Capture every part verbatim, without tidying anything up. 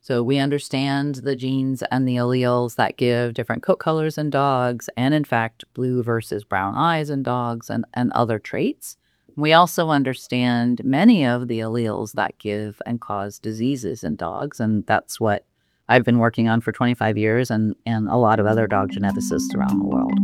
So we understand the genes and the alleles that give different coat colors in dogs, and in fact, blue versus brown eyes in dogs and, and other traits. We also understand many of the alleles that give and cause diseases in dogs, and that's what I've been working on for twenty-five years and, and a lot of other dog geneticists around the world.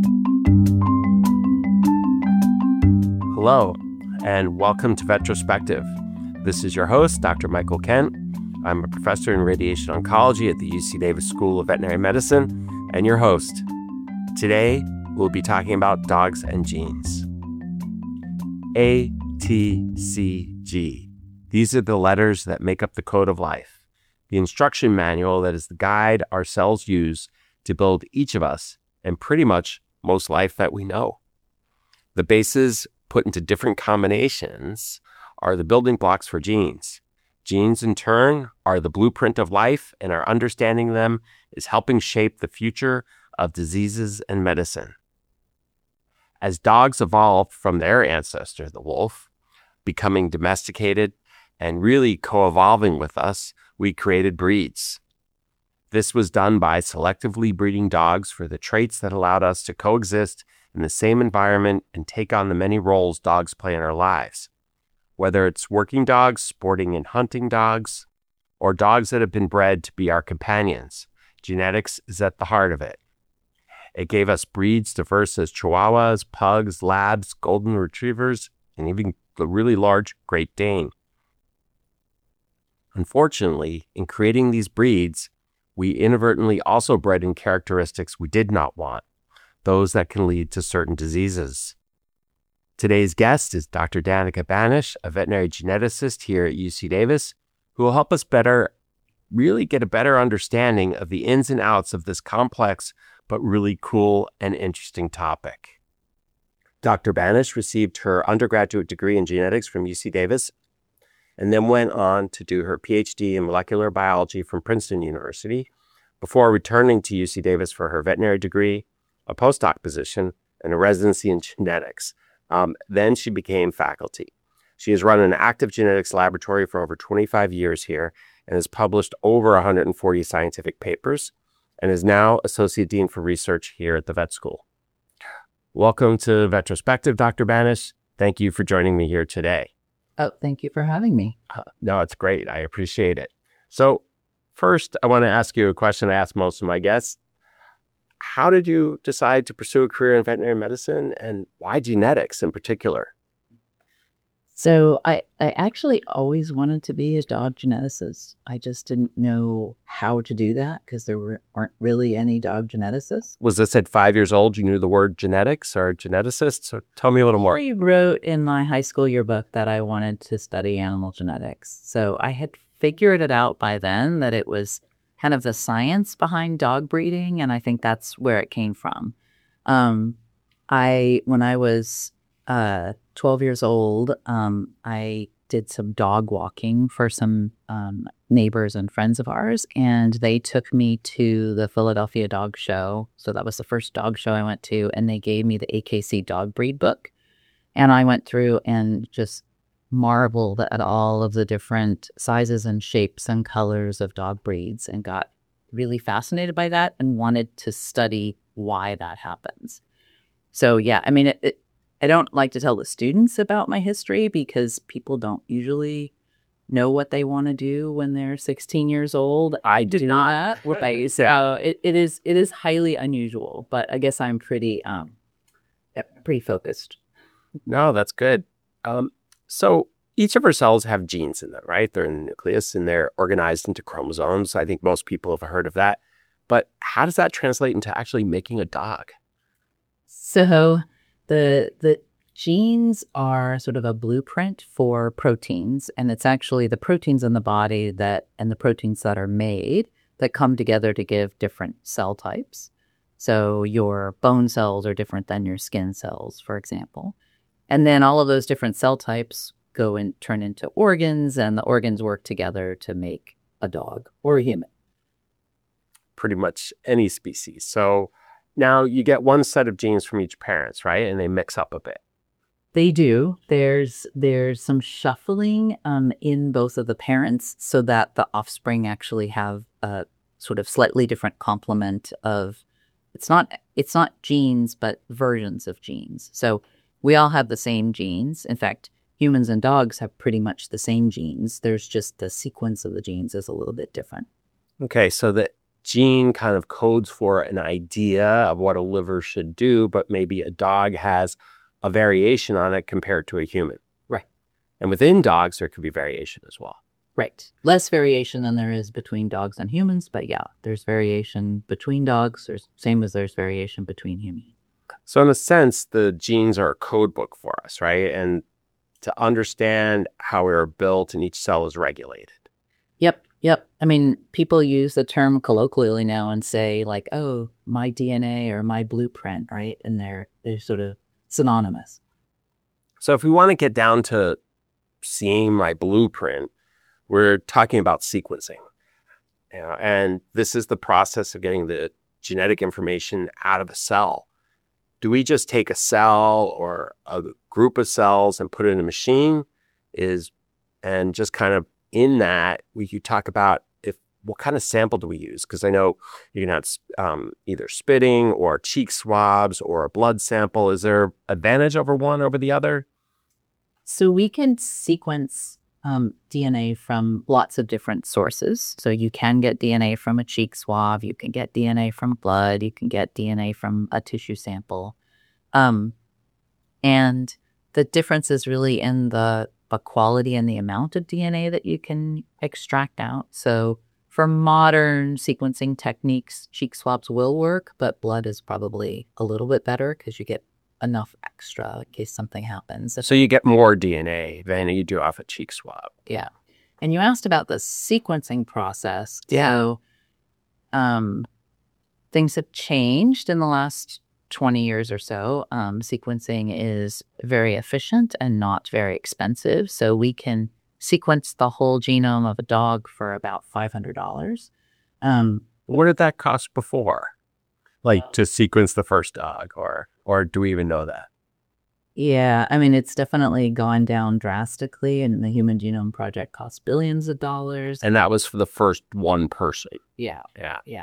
Hello, and welcome to Vetrospective. This is your host, Doctor Michael Kent. I'm a professor in radiation oncology at the U C Davis School of Veterinary Medicine and your host. Today, we'll be talking about dogs and genes. A, T, C, G. These are the letters that make up the code of life, the instruction manual that is the guide our cells use to build each of us and pretty much most life that we know. The bases put into different combinations are the building blocks for genes. Genes, in turn, are the blueprint of life, and our understanding them is helping shape the future of diseases and medicine. As dogs evolved from their ancestor, the wolf, becoming domesticated and really co-evolving with us, we created breeds. This was done by selectively breeding dogs for the traits that allowed us to coexist in the same environment and take on the many roles dogs play in our lives. Whether it's working dogs, sporting and hunting dogs, or dogs that have been bred to be our companions, genetics is at the heart of it. It gave us breeds diverse as Chihuahuas, Pugs, Labs, Golden Retrievers, and even the really large Great Dane. Unfortunately, in creating these breeds, we inadvertently also bred in characteristics we did not want, those that can lead to certain diseases. Today's guest is Doctor Danica Banish, a veterinary geneticist here at U C Davis, who will help us better, really get a better understanding of the ins and outs of this complex but really cool and interesting topic. Doctor Banish received her undergraduate degree in genetics from U C Davis and then went on to do her P H D in molecular biology from Princeton University before returning to U C Davis for her veterinary degree, a postdoc position, and a residency in genetics. Um, then she became faculty. She has run an active genetics laboratory for over twenty-five years here and has published over one hundred forty scientific papers and is now Associate Dean for Research here at the vet school. Welcome to Vetrospective, Doctor Banish. Thank you for joining me here today. Oh, thank you for having me. Uh, no, it's great. I appreciate it. So first, I want to ask you a question I ask most of my guests. How did you decide to pursue a career in veterinary medicine, and why genetics in particular? So I, I actually always wanted to be a dog geneticist. I just didn't know how to do that because there were, aren't really any dog geneticists. Was this at five years old you knew the word genetics or geneticist? So tell me a little more. I wrote in my high school yearbook that I wanted to study animal genetics. So I had figured it out by then that it was kind of the science behind dog breeding, and I think that's where it came from. Um, I when I was uh, twelve years old, um, I did some dog walking for some um, neighbors and friends of ours, and they took me to the Philadelphia Dog Show. So that was the first dog show I went to, and they gave me the A K C dog breed book, and I went through and just marveled at all of the different sizes and shapes and colors of dog breeds and got really fascinated by that and wanted to study why that happens. So yeah, I mean, it, it, I don't like to tell the students about my history because people don't usually know what they want to do when they're sixteen years old. I did not. Right. So it, it is it is highly unusual, but I guess I'm pretty um pretty focused. No, that's good. Um, So each of our cells have genes in them, right? They're in the nucleus and they're organized into chromosomes. I think most people have heard of that. But how does that translate into actually making a dog? So the the genes are sort of a blueprint for proteins, and it's actually the proteins in the body that and the proteins that are made that come together to give different cell types. So your bone cells are different than your skin cells, for example. And then all of those different cell types go and turn into organs, and the organs work together to make a dog or a human. Pretty much any species. So now you get one set of genes from each parent, right? And they mix up a bit. They do. There's there's some shuffling um, in both of the parents so that the offspring actually have a sort of slightly different complement of, it's not it's not genes, but versions of genes. So we all have the same genes. In fact, humans and dogs have pretty much the same genes. There's just the sequence of the genes is a little bit different. Okay, so the gene kind of codes for an idea of what a liver should do, but maybe a dog has a variation on it compared to a human. Right. And within dogs, there could be variation as well. Right. Less variation than there is between dogs and humans, but yeah, there's variation between dogs. There's same as there's variation between humans. So in a sense, the genes are a code book for us, right? And to understand how we're built and each cell is regulated. Yep. Yep. I mean, people use the term colloquially now and say like, oh, my D N A or my blueprint, right? And they're they're sort of synonymous. So if we want to get down to seeing my blueprint, we're talking about sequencing. You know, and this is the process of getting the genetic information out of a cell. Do we just take a cell or a group of cells and put it in a machine? Is and just kind of in that, we could talk about if what kind of sample do we use? Because I know you can have um, either spitting or cheek swabs or a blood sample. Is there advantage over one over the other? So we can sequence um, D N A from lots of different sources. So you can get D N A from a cheek swab. You can get D N A from blood. You can get D N A from a tissue sample. Um, and the difference is really in the, the quality and the amount of D N A that you can extract out. So for modern sequencing techniques, cheek swabs will work, but blood is probably a little bit better because you get enough extra in case something happens. So you get more D N A than you do off a cheek swab. Yeah. And you asked about the sequencing process. Yeah. So um, things have changed in the last twenty years or so. Um, sequencing is very efficient and not very expensive. So we can sequence the whole genome of a dog for about five hundred dollars. Um, what did that cost before? Like to sequence the first dog, or or do we even know that? Yeah, I mean, it's definitely gone down drastically, and the Human Genome Project costs billions of dollars. And that was for the first one person. Yeah, Yeah. yeah.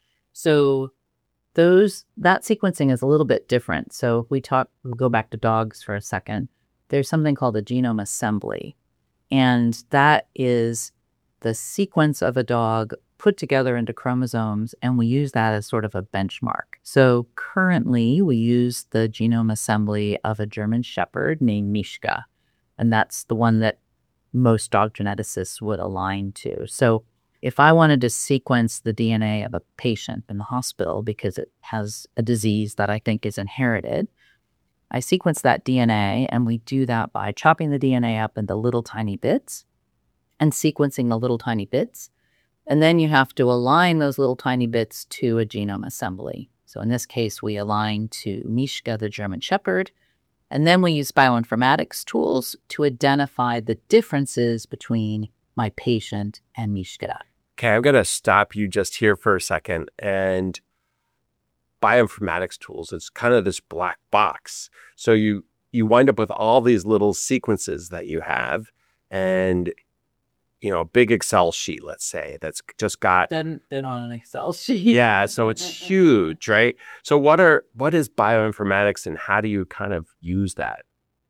So those that sequencing is a little bit different. So if we talk, we'll go back to dogs for a second. There's something called a genome assembly, and that is the sequence of a dog put together into chromosomes, and we use that as sort of a benchmark. So currently we use the genome assembly of a German Shepherd named Mishka, and that's the one that most dog geneticists would align to. So if I wanted to sequence the D N A of a patient in the hospital because it has a disease that I think is inherited, I sequence that D N A, and we do that by chopping the D N A up into little tiny bits and sequencing the little tiny bits. And then you have to align those little tiny bits to a genome assembly. So in this case, we align to Mishka, the German Shepherd, and then we use bioinformatics tools to identify the differences between my patient and Mishka. Okay, I'm going to stop you just here for a second. And bioinformatics tools, it's kind of this black box. So you you wind up with all these little sequences that you have, and you know, a big Excel sheet, let's say, that's just got Then, then on an Excel sheet. Yeah, so it's huge, right? So what are what is bioinformatics, and how do you kind of use that?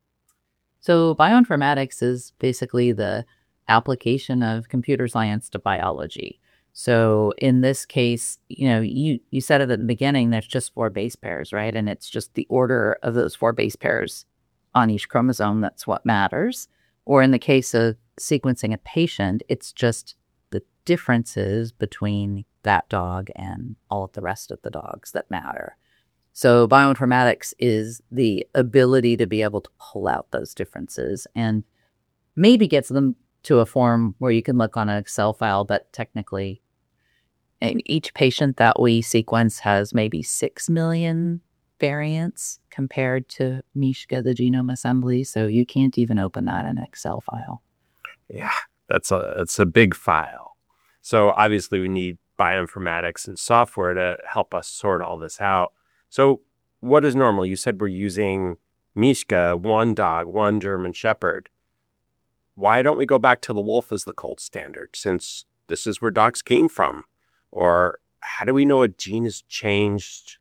So bioinformatics is basically the application of computer science to biology. So in this case, you know, you, you said at the beginning, there's just four base pairs, right? And it's just the order of those four base pairs on each chromosome that's what matters. Or in the case of sequencing a patient, it's just the differences between that dog and all of the rest of the dogs that matter. So bioinformatics is the ability to be able to pull out those differences and maybe gets them to a form where you can look on an Excel file, but technically each patient that we sequence has maybe six million variants compared to Mishka, the genome assembly. So you can't even open that in an Excel file. Yeah, that's a that's a big file. So obviously we need bioinformatics and software to help us sort all this out. So what is normal? You said we're using Mishka, one dog, one German Shepherd. Why don't we go back to the wolf as the gold standard, since this is where dogs came from? Or how do we know a gene has changed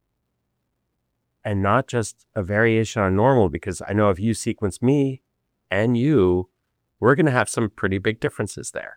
and not just a variation on normal? Because I know if you sequence me and you, we're going to have some pretty big differences there.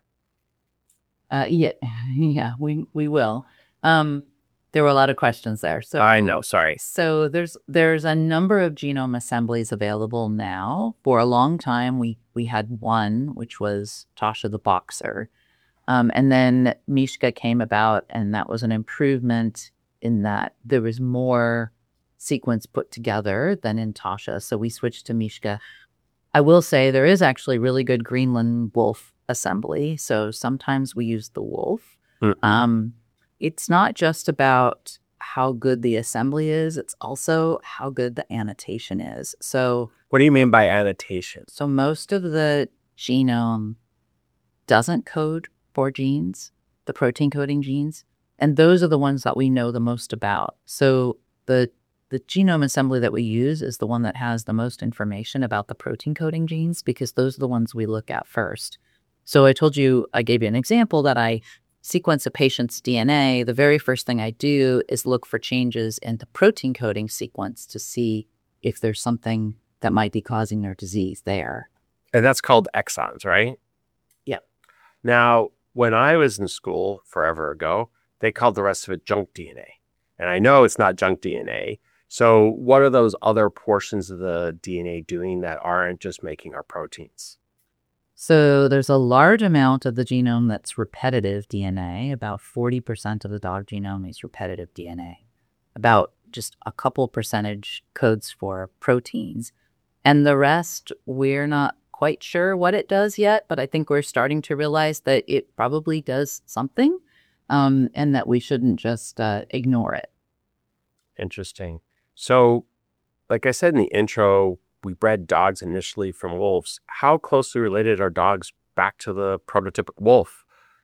Uh, yeah, yeah, we we will. Um, there were a lot of questions there. So I know, sorry. So there's there's a number of genome assemblies available now. For a long time, we we had one, which was Tasha the boxer, um, and then Mishka came about, and that was an improvement in that there was more sequence put together than in Tasha. So we switched to Mishka. I will say there is actually really good Greenland wolf assembly. So sometimes we use the wolf. Mm. Um, it's not just about how good the assembly is. It's also how good the annotation is. So what do you mean by annotation? So most of the genome doesn't code for genes, the protein coding genes. And those are the ones that we know the most about. So the The genome assembly that we use is the one that has the most information about the protein coding genes because those are the ones we look at first. So I told you, I gave you an example that I sequence a patient's D N A. The very first thing I do is look for changes in the protein coding sequence to see if there's something that might be causing their disease there. And that's called exons, right? Yeah. Now, when I was in school forever ago, they called the rest of it junk D N A. And I know it's not junk D N A. So what are those other portions of the D N A doing that aren't just making our proteins? So there's a large amount of the genome that's repetitive D N A. About forty percent of the dog genome is repetitive D N A. About just a couple percentage codes for proteins. And the rest, we're not quite sure what it does yet, but I think we're starting to realize that it probably does something, um, and that we shouldn't just uh, ignore it. Interesting. So, like I said in the intro, we bred dogs initially from wolves. How closely related are dogs back to the prototypic wolf?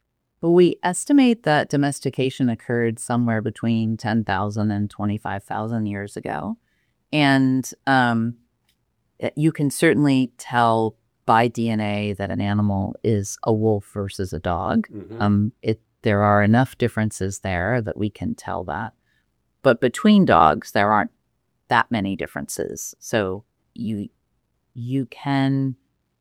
We estimate that domestication occurred somewhere between ten thousand and twenty-five thousand years ago. And um, you can certainly tell by D N A that an animal is a wolf versus a dog. Mm-hmm. Um, it there are enough differences there that we can tell that. But between dogs, there aren't that many differences. So you you can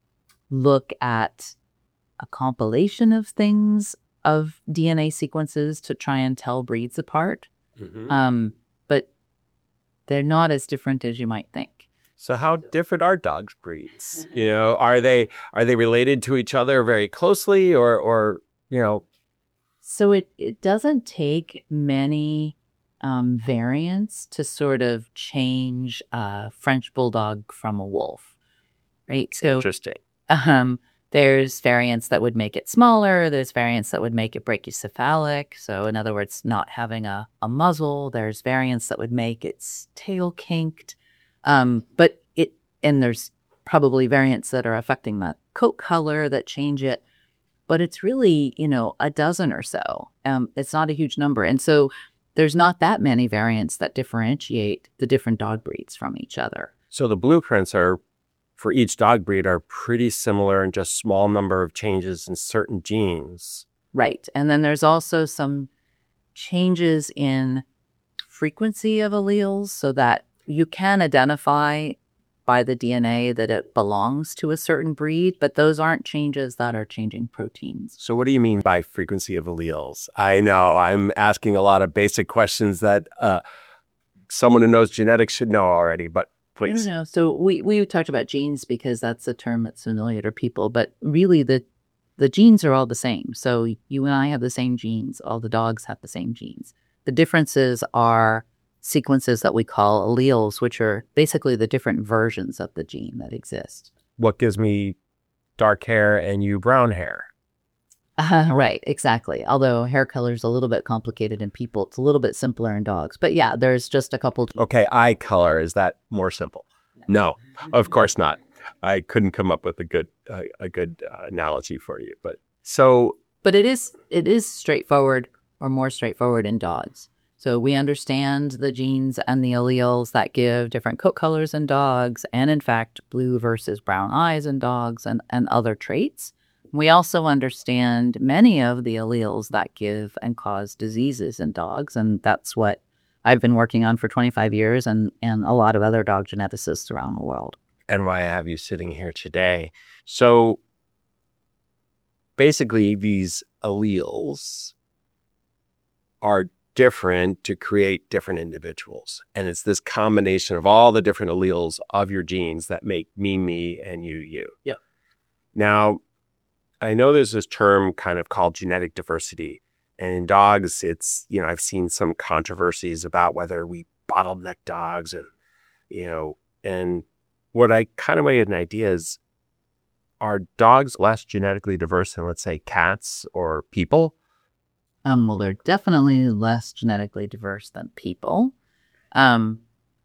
look at a compilation of things, of D N A sequences to try and tell breeds apart. Mm-hmm. Um, but they're not as different as you might think. So how different are dogs' breeds? You know, are they are they related to each other very closely, or or you know? So it, it doesn't take many um, variants to sort of change a French bulldog from a wolf, right? So Interesting. Um, there's variants that would make it smaller. There's variants that would make it brachycephalic. So in other words, not having a, a muzzle. There's variants that would make its tail kinked. Um, but it, and there's probably variants that are affecting the coat color that change it. But it's really, you know, a dozen or so. Um, it's not a huge number. And so there's not that many variants that differentiate the different dog breeds from each other. So the blueprints are for each dog breed are pretty similar in just small number of changes in certain genes. Right. And then there's also some changes in frequency of alleles so that you can identify by the D N A that it belongs to a certain breed, but those aren't changes that are changing proteins. So what do you mean by frequency of alleles? I know I'm asking a lot of basic questions that uh, someone who knows genetics should know already, but please. No, no. So we, we talked about genes because that's a term that's familiar to people, but really the the genes are all the same. So you and I have the same genes. All the dogs have the same genes. The differences are sequences that we call alleles, which are basically the different versions of the gene that exist. What gives me dark hair and you brown hair? Uh, right, exactly. Although hair color is a little bit complicated in people. It's a little bit simpler in dogs. But yeah, there's just a couple. Okay, eye color. Is that more simple? No, of course not. I couldn't come up with a good uh, a good uh, analogy for you. But so, but it is it is straightforward, or more straightforward in dogs. So we understand the genes and the alleles that give different coat colors in dogs, and in fact, blue versus brown eyes in dogs, and, and other traits. We also understand many of the alleles that give and cause diseases in dogs, and that's what I've been working on for twenty-five years and, and a lot of other dog geneticists around the world. And why I have you sitting here today. So basically, these alleles are different to create different individuals. And it's this combination of all the different alleles of your genes that make me, me, and you, you. Yeah. Now, I know there's this term kind of called genetic diversity. And in dogs, it's, you know, I've seen some controversies about whether we bottleneck dogs and, you know, and what I kind of get an idea is, are dogs less genetically diverse than, let's say, cats or people? Um, well, they're definitely less genetically diverse than people. Um,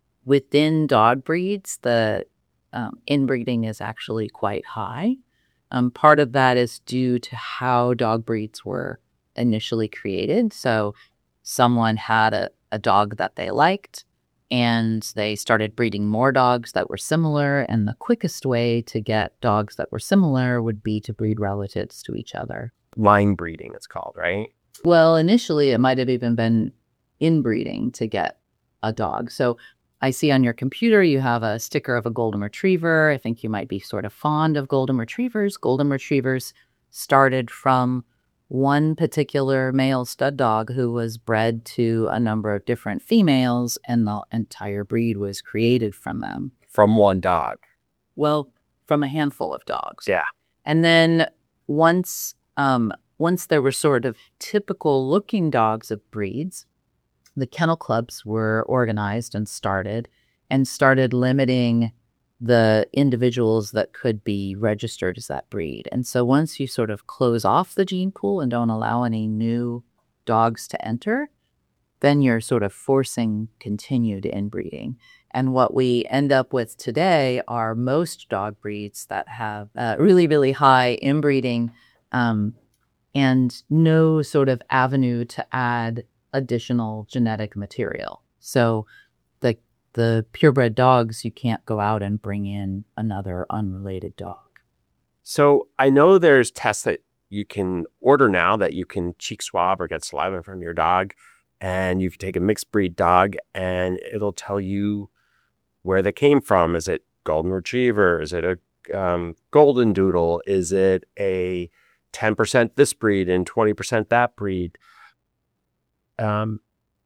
within dog breeds, the um, inbreeding is actually quite high. Um, part of that is due to how dog breeds were initially created. So someone had a, a dog that they liked, and they started breeding more dogs that were similar. And the quickest way to get dogs that were similar would be to breed relatives to each other. Line breeding, it's called, right? Well, initially, it might have even been inbreeding to get a dog. So I see on your computer, you have a sticker of a golden retriever. I think you might be sort of fond of golden retrievers. Golden retrievers started from one particular male stud dog who was bred to a number of different females, and the entire breed was created from them. From one dog. Well, from a handful of dogs. Yeah. And then once um, once there were sort of typical looking dogs of breeds, the kennel clubs were organized and started and started limiting the individuals that could be registered as that breed. And so once you sort of close off the gene pool and don't allow any new dogs to enter, then you're sort of forcing continued inbreeding. And what we end up with today are most dog breeds that have uh, really, really high inbreeding um, and no sort of avenue to add additional genetic material. So the the purebred dogs, you can't go out and bring in another unrelated dog. So I know there's tests that you can order now that you can cheek swab or get saliva from your dog, and you can take a mixed breed dog and it'll tell you where they came from. Is it golden retriever? Is it a um, golden doodle? Is it a ten percent this breed and twenty percent that breed? Um,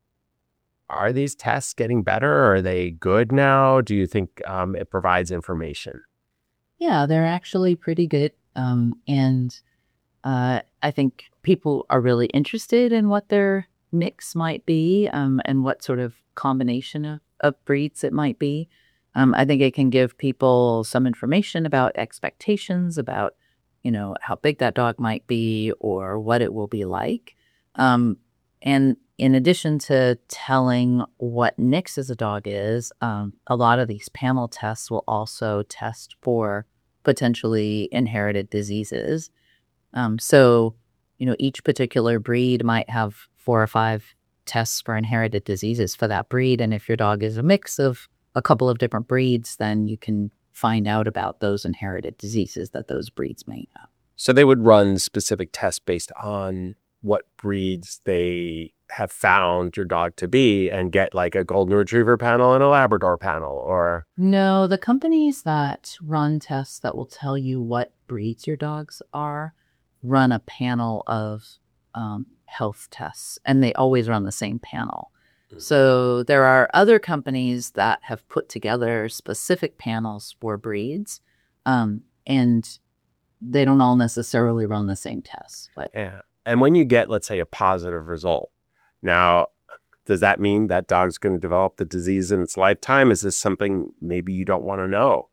are these tests getting better? Are they good now? Do you think um, it provides information? Yeah, they're actually pretty good. Um, and uh, I think people are really interested in what their mix might be um, and what sort of combination of, of breeds it might be. Um, I think it can give people some information about expectations, about, you know, how big that dog might be or what it will be like. Um, and in addition to telling what Nix as a dog is, um, a lot of these panel tests will also test for potentially inherited diseases. Um, so, you know, each particular breed might have four or five tests for inherited diseases for that breed. And if your dog is a mix of a couple of different breeds, then you can find out about those inherited diseases that those breeds may have. So they would run specific tests based on what breeds they have found your dog to be and get like a golden retriever panel and a Labrador panel, or? No, the companies that run tests that will tell you what breeds your dogs are run a panel of um, health tests, and they always run the same panel. Mm-hmm. So there are other companies that have put together specific panels for breeds, um, and they don't all necessarily run the same tests. But yeah. And when you get, let's say, a positive result, now, does that mean that dog's going to develop the disease in its lifetime? Is this something maybe you don't want to know?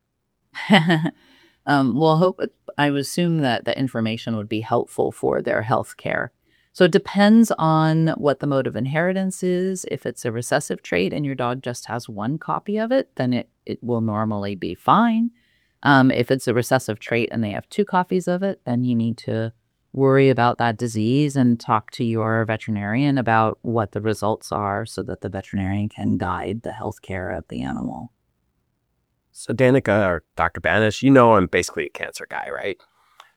um, well, hope I would assume that the information would be helpful for their health care. So it depends on what the mode of inheritance is. If it's a recessive trait and your dog just has one copy of it, then it, it will normally be fine. Um, if it's a recessive trait and they have two copies of it, then you need to worry about that disease and talk to your veterinarian about what the results are so that the veterinarian can guide the health care of the animal. So Danica, or Doctor Banish, you know I'm basically a cancer guy, right?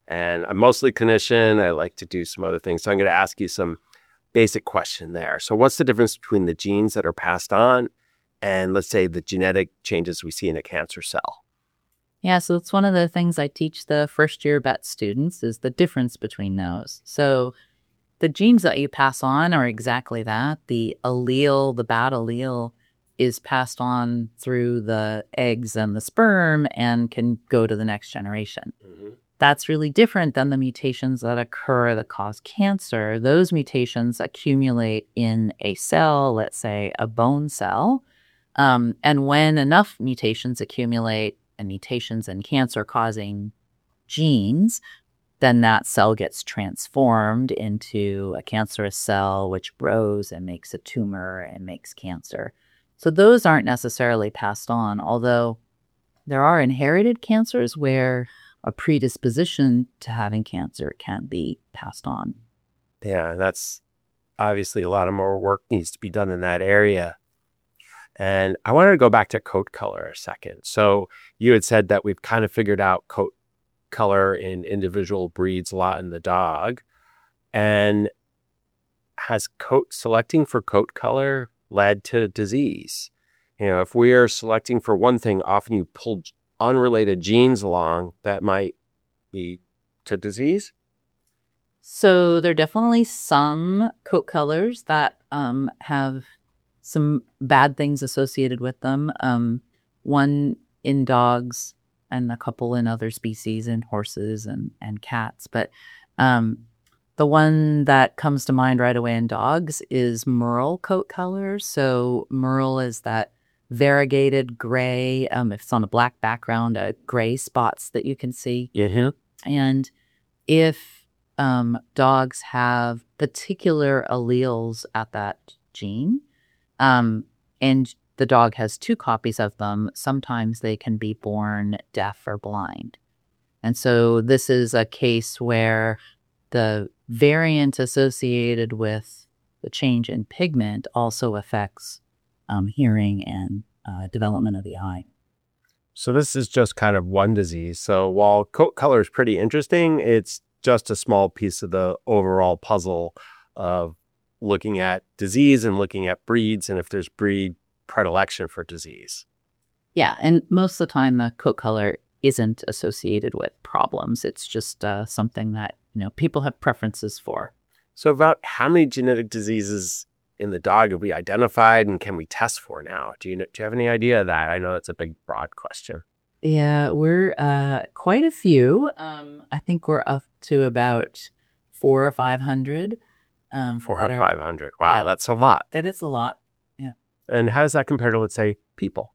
And I'm mostly clinician. I like to do some other things. So I'm going to ask you some basic question there. So what's the difference between the genes that are passed on and, let's say, the genetic changes we see in a cancer cell? Yeah, so it's one of the things I teach the first year vet students is the difference between those. So the genes that you pass on are exactly that. The allele, the bad allele, is passed on through the eggs and the sperm and can go to the next generation. Mm-hmm. That's really different than the mutations that occur that cause cancer. Those mutations accumulate in a cell, let's say a bone cell. Um, and when enough mutations accumulate, and mutations in cancer-causing genes, then that cell gets transformed into a cancerous cell, which grows and makes a tumor and makes cancer. So those aren't necessarily passed on, although there are inherited cancers where a predisposition to having cancer can be passed on. Yeah, that's obviously a lot of more work needs to be done in that area. And I wanted to go back to coat color a second. So you had said that we've kind of figured out coat color in individual breeds a lot in the dog. And has coat selecting for coat color led to disease? You know, if we are selecting for one thing, often you pull unrelated genes along that might lead to disease. So there are definitely some coat colors that um, have some bad things associated with them. Um, one in dogs and a couple in other species, in horses and, and cats. But um, the one that comes to mind right away in dogs is merle coat color. So merle is that variegated gray. Um, if it's on a black background, uh, gray spots that you can see. Mm-hmm. And if um, dogs have particular alleles at that gene, um, and the dog has two copies of them, sometimes they can be born deaf or blind. And so this is a case where the variant associated with the change in pigment also affects um, hearing and uh, development of the eye. So this is just kind of one disease. So while coat color is pretty interesting, it's just a small piece of the overall puzzle of looking at disease and looking at breeds and if there's breed predilection for disease. Yeah, and most of the time the coat color isn't associated with problems. It's just uh, something that, you know, people have preferences for. So about how many genetic diseases in the dog have we identified and can we test for now? Do you know, do you have any idea of that? I know it's a big, broad question. Yeah, we're uh, quite a few. Um, I think we're up to about four or five hundred. Um, four or five hundred. Wow, yeah, that's a lot. That is a lot. Yeah. And how does that compare to, let's say, people?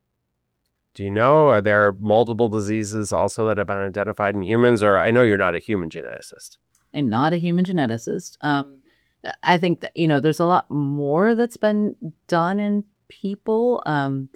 Do you know, are there multiple diseases also that have been identified in humans? Or I know you're not a human geneticist. I'm not a human geneticist. Um, I think that, you know, there's a lot more that's been done in people. Um,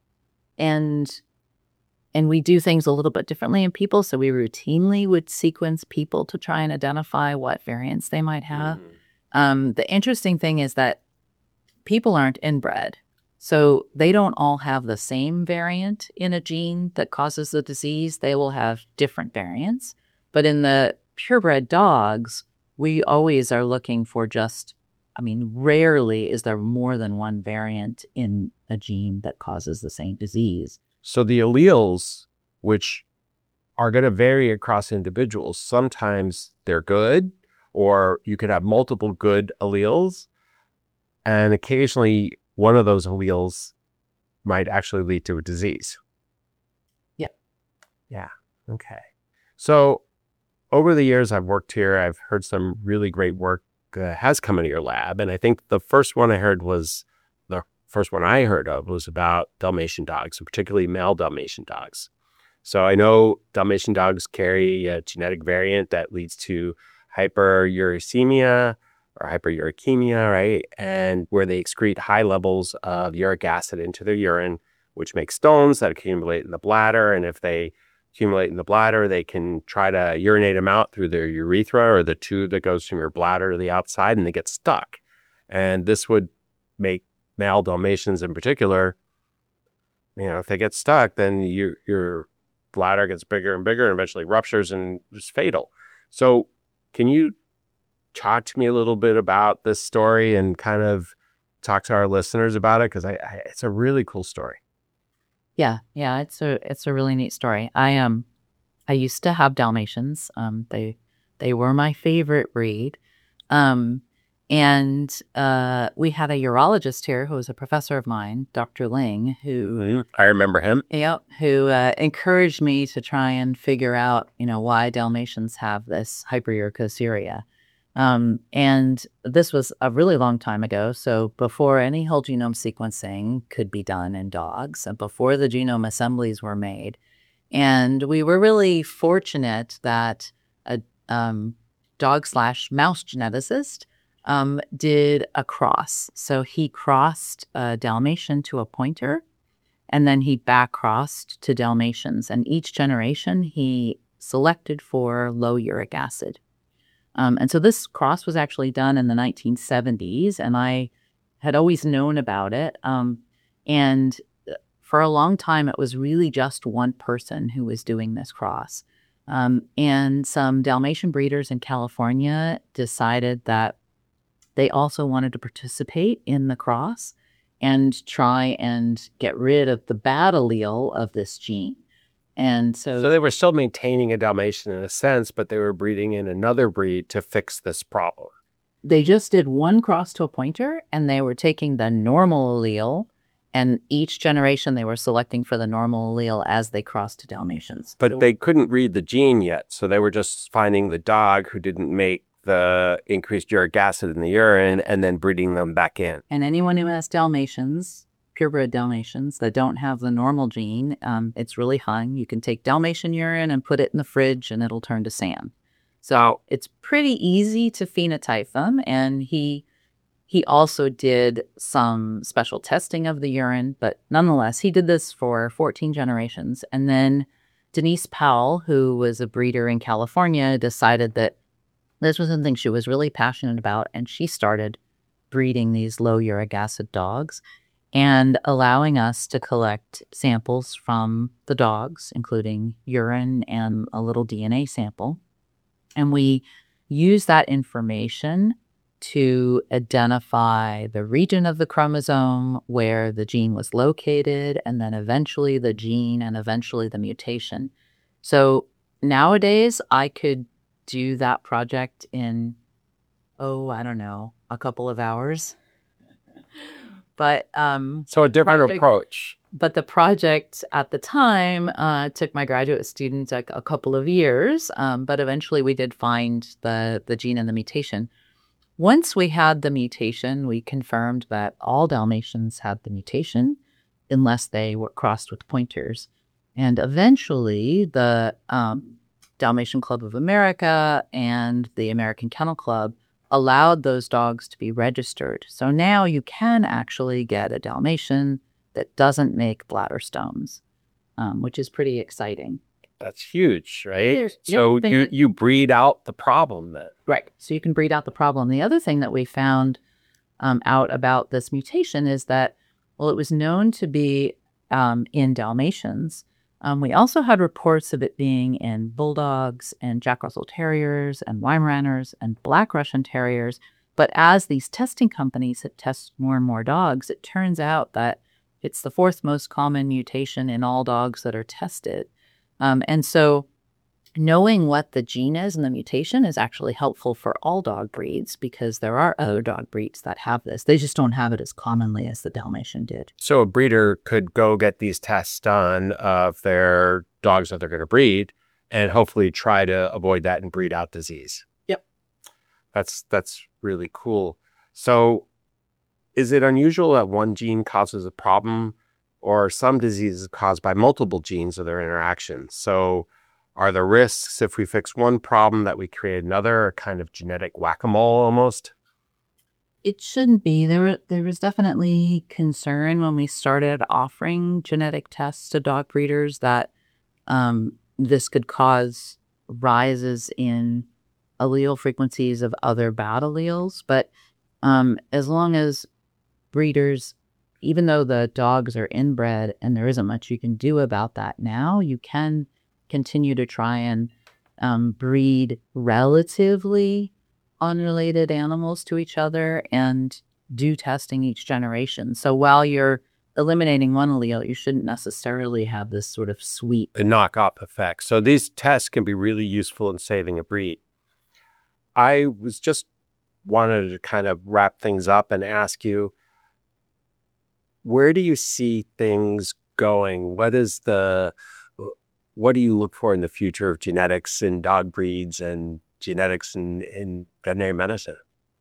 and and we do things a little bit differently in people. So we routinely would sequence people to try and identify what variants they might have. Mm. Um, the interesting thing is that people aren't inbred. So they don't all have the same variant in a gene that causes the disease. They will have different variants. But in the purebred dogs, we always are looking for just, I mean, rarely is there more than one variant in a gene that causes the same disease. So the alleles, which are going to vary across individuals, sometimes they're good, or you could have multiple good alleles, and occasionally one of those alleles might actually lead to a disease. Yeah. Yeah. Okay. So over the years I've worked here, I've heard some really great work uh, has come into your lab. And I think the first one I heard was, the first one I heard of was about Dalmatian dogs, and particularly male Dalmatian dogs. So I know Dalmatian dogs carry a genetic variant that leads to hyperuricemia or hyperuricemia, right? And where they excrete high levels of uric acid into their urine, which makes stones that accumulate in the bladder. And if they accumulate in the bladder, they can try to urinate them out through their urethra or the tube that goes from your bladder to the outside, and they get stuck. And this would make male Dalmatians in particular, you know, if they get stuck, then you, you're bladder gets bigger and bigger and eventually ruptures and is fatal. So can you talk to me a little bit about this story and kind of talk to our listeners about it? Because I, I, it's a really cool story. Yeah, yeah, it's a it's a really neat story. I um I used to have Dalmatians. Um, they they were my favorite breed. Um, and uh, we had a urologist here who was a professor of mine, Doctor Ling, who I remember him. Yeah, who uh, encouraged me to try and figure out, you know, why Dalmatians have this hyperurticaria. Um, and this was a really long time ago. So before any whole genome sequencing could be done in dogs, and before the genome assemblies were made. And we were really fortunate that a um, dog slash mouse geneticist um, did a cross. So he crossed a Dalmatian to a pointer, and then he back crossed to Dalmatians. And each generation he selected for low uric acid. Um, and so this cross was actually done in the nineteen seventies, and I had always known about it. Um, and for a long time, it was really just one person who was doing this cross. Um, and some Dalmatian breeders in California decided that they also wanted to participate in the cross and try and get rid of the bad allele of this gene. And so, so they were still maintaining a Dalmatian in a sense, but they were breeding in another breed to fix this problem. They just did one cross to a pointer, and they were taking the normal allele, and each generation they were selecting for the normal allele as they crossed to Dalmatians. But so, they couldn't read the gene yet, so they were just finding the dog who didn't make the increased uric acid in the urine and then breeding them back in. And anyone who has Dalmatians, purebred Dalmatians that don't have the normal gene, um, it's really hung. You can take Dalmatian urine and put it in the fridge and it'll turn to sand. So it's pretty easy to phenotype them. And he he also did some special testing of the urine, but nonetheless, he did this for fourteen generations. And then Denise Powell, who was a breeder in California, decided that this was something she was really passionate about, and she started breeding these low uric acid dogs and allowing us to collect samples from the dogs, including urine and a little D N A sample. And we use that information to identify the region of the chromosome where the gene was located, and then eventually the gene and eventually the mutation. So nowadays, I could do that project in, oh, I don't know, a couple of hours. But um, so a different project, approach. But the project at the time uh, took my graduate student a, a couple of years. Um, but eventually, we did find the the gene and the mutation. Once we had the mutation, we confirmed that all Dalmatians had the mutation, unless they were crossed with pointers. And eventually, the um, Dalmatian Club of America and the American Kennel Club allowed those dogs to be registered. So now you can actually get a Dalmatian that doesn't make bladder stones, um, which is pretty exciting. That's huge, right? There's, so yep, you, you breed out the problem then. Right. So you can breed out the problem. The other thing that we found um, out about this mutation is that, well, it was known to be um, in Dalmatians. Um, we also had reports of it being in bulldogs and Jack Russell Terriers and Weimaraners and Black Russian Terriers. But as these testing companies had tested more and more dogs, it turns out that it's the fourth most common mutation in all dogs that are tested. Um, and so knowing what the gene is and the mutation is actually helpful for all dog breeds, because there are other dog breeds that have this. They just don't have it as commonly as the Dalmatian did. So a breeder could go get these tests done of their dogs that they're going to breed and hopefully try to avoid that and breed out disease. Yep. That's that's really cool. So is it unusual that one gene causes a problem, or are some diseases caused by multiple genes or their interactions? So are the risks if we fix one problem that we create another, a kind of genetic whack-a-mole almost? It shouldn't be. There, there was definitely concern when we started offering genetic tests to dog breeders that um, this could cause rises in allele frequencies of other bad alleles. But um, as long as breeders, even though the dogs are inbred and there isn't much you can do about that now, you can continue to try and um, breed relatively unrelated animals to each other and do testing each generation. So while you're eliminating one allele, you shouldn't necessarily have this sort of sweep. A knock-up effect. So these tests can be really useful in saving a breed. I was just wanted to kind of wrap things up and ask you, where do you see things going? What is the, what do you look for in the future of genetics in dog breeds and genetics in, in veterinary medicine?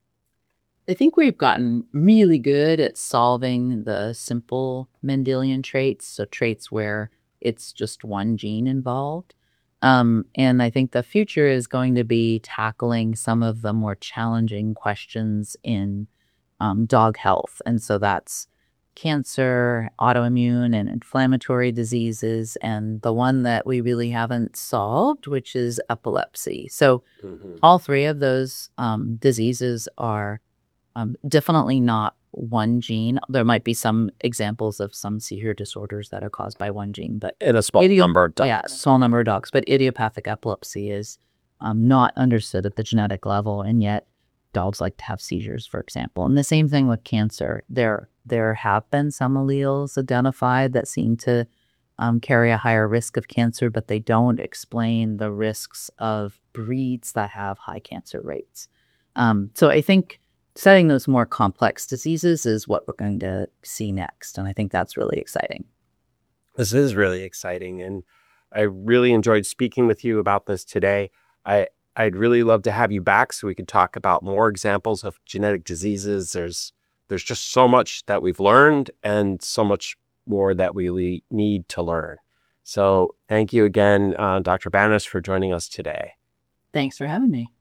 I think we've gotten really good at solving the simple Mendelian traits, so traits where it's just one gene involved. Um, and I think the future is going to be tackling some of the more challenging questions in um, dog health. And so that's cancer, autoimmune and inflammatory diseases, and the one that we really haven't solved, which is epilepsy. So mm-hmm. all three of those um, diseases are um, definitely not one gene. There might be some examples of some seizure disorders that are caused by one gene, but in a small idiop- number of dogs. Yeah, small number of dogs. But idiopathic epilepsy is um, not understood at the genetic level, and yet dogs like to have seizures, for example. And the same thing with cancer. There, there have been some alleles identified that seem to um, carry a higher risk of cancer, but they don't explain the risks of breeds that have high cancer rates. Um, so I think studying those more complex diseases is what we're going to see next. And I think that's really exciting. This is really exciting. And I really enjoyed speaking with you about this today. I, I'd really love to have you back so we could talk about more examples of genetic diseases. There's, there's just so much that we've learned and so much more that we need to learn. So thank you again, uh, Doctor Banas, for joining us today. Thanks for having me.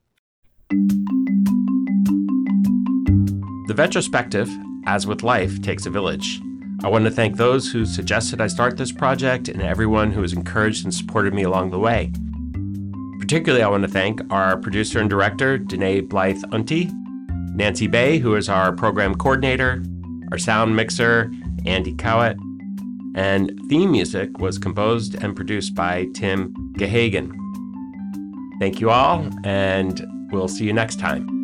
The Vetrospective, as with life, takes a village. I want to thank those who suggested I start this project and everyone who has encouraged and supported me along the way. Particularly, I want to thank our producer and director, Danae Blythe-Unti, Nancy Bay, who is our program coordinator, our sound mixer, Andy Cowett, and theme music was composed and produced by Tim Gehagen. Thank you all, and we'll see you next time.